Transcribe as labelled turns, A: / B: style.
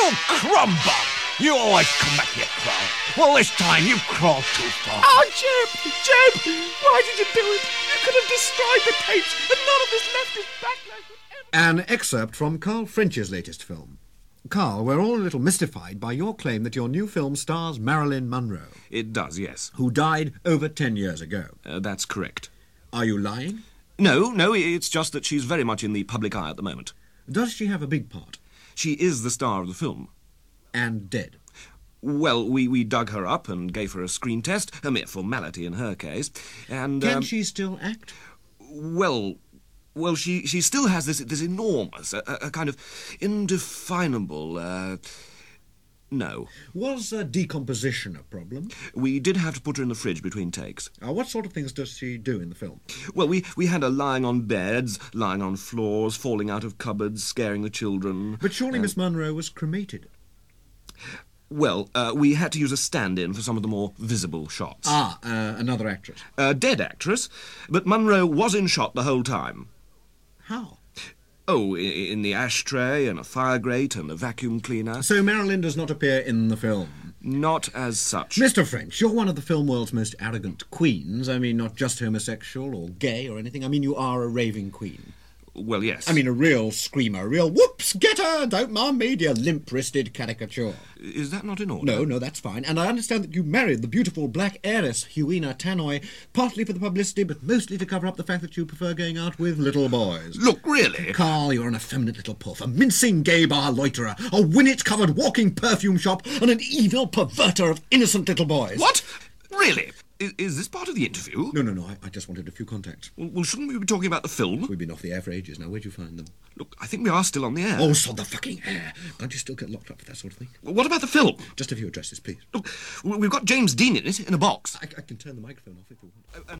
A: You crumbum! You always come back here crawling. Well, this time you crawled too far.
B: Oh, Jeb! Why did you do it? You could have destroyed the tapes, and none of this leftist backlash would ever...
C: An excerpt from Carl French's latest film. Carl, we're all a little mystified by your claim that your new film stars Marilyn Monroe.
D: It does, yes.
C: Who died over 10 years ago.
D: That's correct.
C: Are you lying?
D: No, it's just that she's very much in the public eye at the moment.
C: Does she have a big part?
D: She is the star of the film.
C: And dead?
D: Well, we dug her up and gave her a screen test, a mere formality in her case, and...
C: Can she still act?
D: Well, she still has this enormous, a kind of indefinable, no.
C: Was decomposition a problem?
D: We did have to put her in the fridge between takes.
C: What sort of things does she do in the film?
D: Well, we had her lying on beds, lying on floors, falling out of cupboards, scaring the children.
C: But surely Miss Monroe was cremated?
D: Well, we had to use a stand-in for some of the more visible shots.
C: Another actress?
D: A dead actress, but Monroe was in shot the whole time.
C: How?
D: Oh, in the ashtray and a fire grate and a vacuum cleaner.
C: So Marilyn does not appear in the film?
D: Not as such.
C: Mr. French, you're one of the film world's most arrogant queens. I mean, not just homosexual or gay or anything. I mean, you are a raving queen.
D: Well, yes.
C: I mean, a real screamer, a real whoops, get her, don't mind me, you limp-wristed caricature.
D: Is that not in order?
C: No, that's fine. And I understand that you married the beautiful black heiress, Huina Tannoy, partly for the publicity, but mostly to cover up the fact that you prefer going out with little boys.
D: Look, really?
C: Carl, you're an effeminate little puff, a mincing gay bar loiterer, a Winnet-covered walking perfume shop, and an evil perverter of innocent little boys.
D: What? Really? Is this part of the interview?
C: No, I just wanted a few contacts.
D: Well, shouldn't we be talking about the film?
C: We've been off the air for ages now. Where'd you find them?
D: Look, I think we are still on the air.
C: Oh, sod the fucking air. Can't you still get locked up for that sort of thing?
D: Well, what about the film?
C: Just a few addresses, please.
D: Look, we've got James Dean in it, in a box.
C: I can turn the microphone off if you want.